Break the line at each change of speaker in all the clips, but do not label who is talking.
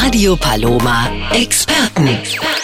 Radio Paloma Experten.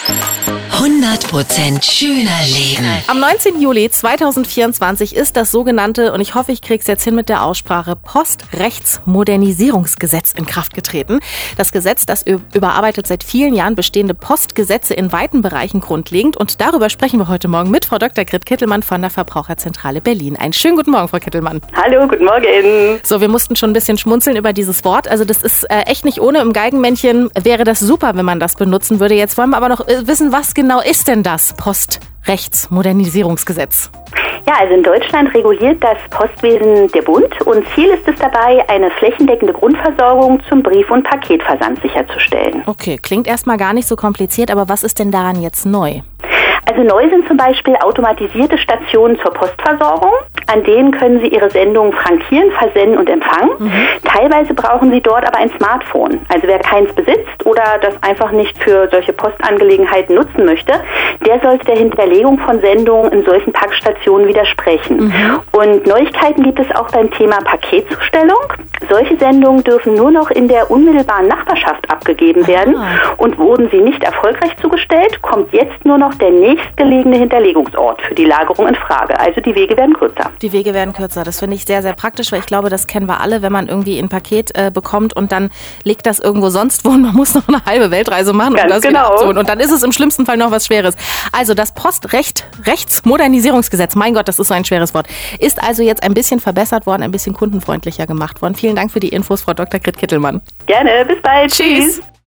100% schöner Leben.
Am 19. Juli 2024 ist das sogenannte, und ich hoffe, ich kriege es jetzt hin mit der Aussprache, Postrechtsmodernisierungsgesetz in Kraft getreten. Das Gesetz, das überarbeitet seit vielen Jahren bestehende Postgesetze in weiten Bereichen grundlegend. Und darüber sprechen wir heute Morgen mit Frau Dr. Grit Kittelmann von der Verbraucherzentrale Berlin. Einen schönen guten Morgen, Frau Kittelmann.
Hallo, guten Morgen.
So, wir mussten schon ein bisschen schmunzeln über dieses Wort. Also das ist echt nicht ohne. Im Geigenmännchen wäre das super, wenn man das benutzen würde. Jetzt wollen wir aber noch wissen, was genau ist denn das Postrechtsmodernisierungsgesetz?
Ja, also in Deutschland reguliert das Postwesen der Bund und Ziel ist es dabei, eine flächendeckende Grundversorgung zum Brief- und Paketversand sicherzustellen.
Okay, klingt erstmal gar nicht so kompliziert, aber was ist denn daran jetzt neu?
Also neu sind zum Beispiel automatisierte Stationen zur Postversorgung. An denen können Sie Ihre Sendungen frankieren, versenden und empfangen. Teilweise brauchen Sie dort aber ein Smartphone. Also wer keins besitzt oder das einfach nicht für solche Postangelegenheiten nutzen möchte, der sollte der Hinterlegung von Sendungen in solchen Packstationen widersprechen. Und Neuigkeiten gibt es auch beim Thema Paketzustellung. Solche Sendungen dürfen nur noch in der unmittelbaren Nachbarschaft abgegeben werden. Und wurden sie nicht erfolgreich zugestellt, kommt jetzt nur noch der nächstgelegene Hinterlegungsort für die Lagerung in Frage. Also die Wege werden kürzer.
Die Wege werden kürzer. Das finde ich sehr, sehr praktisch, weil ich glaube, das kennen wir alle, wenn man irgendwie ein Paket bekommt und dann liegt das irgendwo sonst wo und man muss noch eine halbe Weltreise machen, um das wieder abzuholen. Und dann ist es im schlimmsten Fall noch was Schweres. Also das Postrechtsmodernisierungsgesetz, mein Gott, das ist so ein schweres Wort, ist also jetzt ein bisschen verbessert worden, ein bisschen kundenfreundlicher gemacht worden. Vielen Dank für die Infos, Frau Dr. Grit Kittelmann.
Gerne, bis bald.
Tschüss.